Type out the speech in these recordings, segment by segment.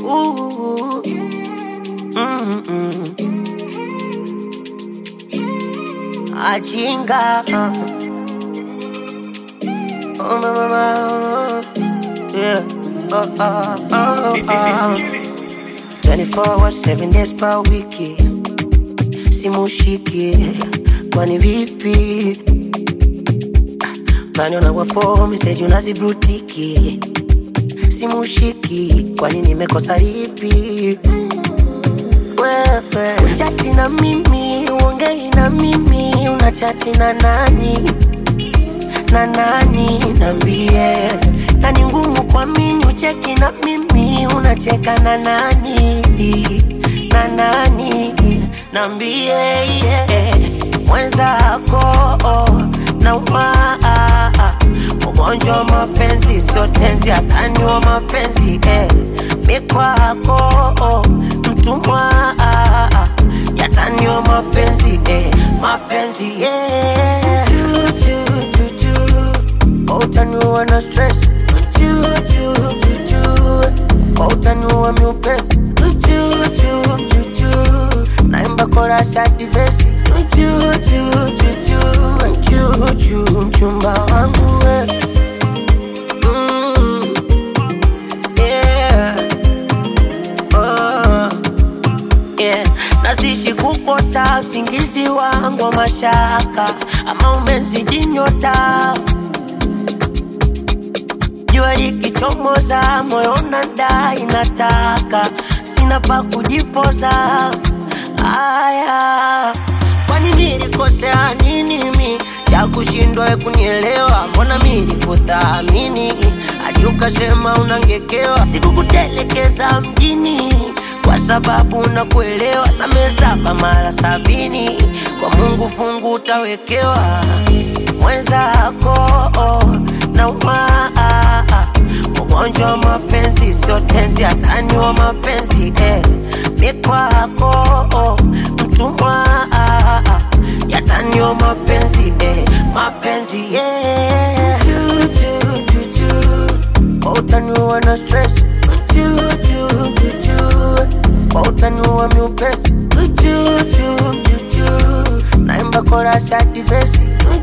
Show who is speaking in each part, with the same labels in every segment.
Speaker 1: Ooh. Ajinga. Oh, mama. Yeah. 24 hours, 7 days per wiki. Simushiki. Kwani vipi? Naniona wa form, said unazibrutiki. Simushiki. Kwani nimekosa lipi? Wewe uchati na mimi, uongei na mimi, unachati na nani? Na nani nambie? Na ni ngumu kuamini ucheki na mimi, unacheka na nani? Na nani nambie? Yeah. Mwenzako na ugonjwa mapenzi sio tenzi, hatani wa mapenzi mikwako mtumwa yatani wa mapenzi mapenzi utaniua na stress utaniua miupesi naimba kora shati vesi mchumba wangu nasishi kukota usingizi wangu wa mashaka, ama umezidi nyota. Jua likichomoza moyo unadai nataka, sina pa kujipoza. Aya, kwani nilikosea nini mimi cha kushindwa kunielewa? Mbona mimi nikuthamini hadi ukasema unangekewa? Sikukutelekeza mjini kwa sababu nakuelewa. Samehe 7 mara 70, kwa Mungu fungu utawekewa. Mwenzako na ugonjwa mapenzi sio tenzi, hatani wa mapenzi mikwako mtumwa yatani wa mapenzi mapenzi utaniua na stress utaniua miupesi naimba kora shati vesi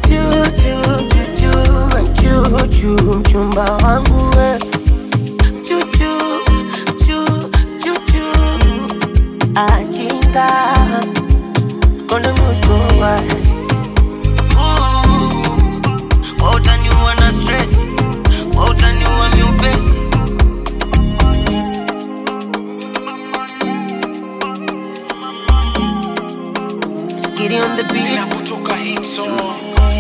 Speaker 1: mchumba wangu ajinga kone muskowa utaniua na stress utaniua miupesi. Skitty on the beat.